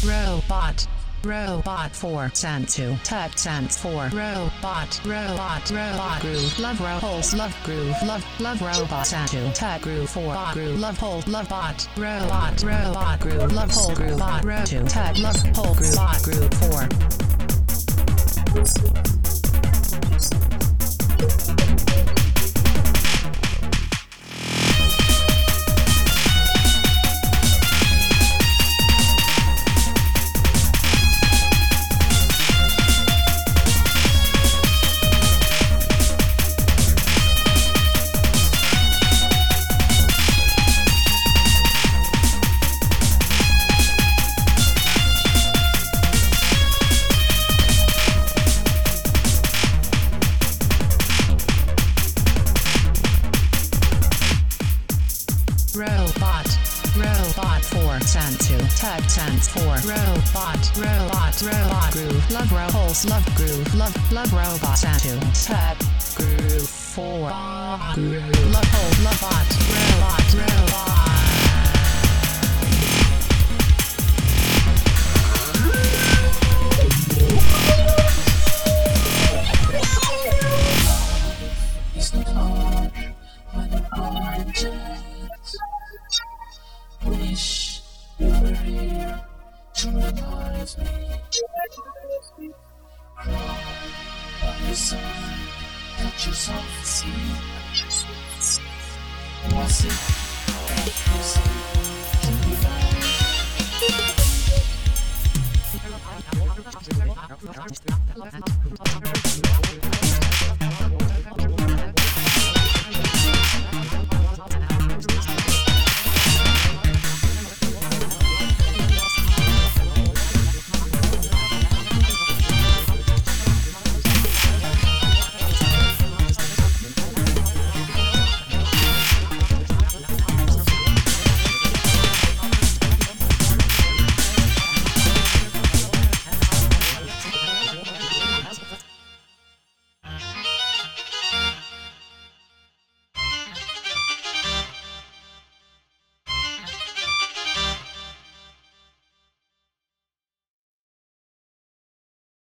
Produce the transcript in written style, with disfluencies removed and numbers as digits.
Robot. Robot 4 sent to tech sense 4 robot groove love holes love groove love robot sent to tech groove 4 groove love hole love bot robot groove love hole groove bot ro to tech love hole groove bot groove 4. Robot 4 sent to tech sense 4 robot groove love holes love groove love robot sent to tech groove 4 groove love hole love bot robot Wish you were here to realize me. Cry by your side, touch yourself and see. Was it that you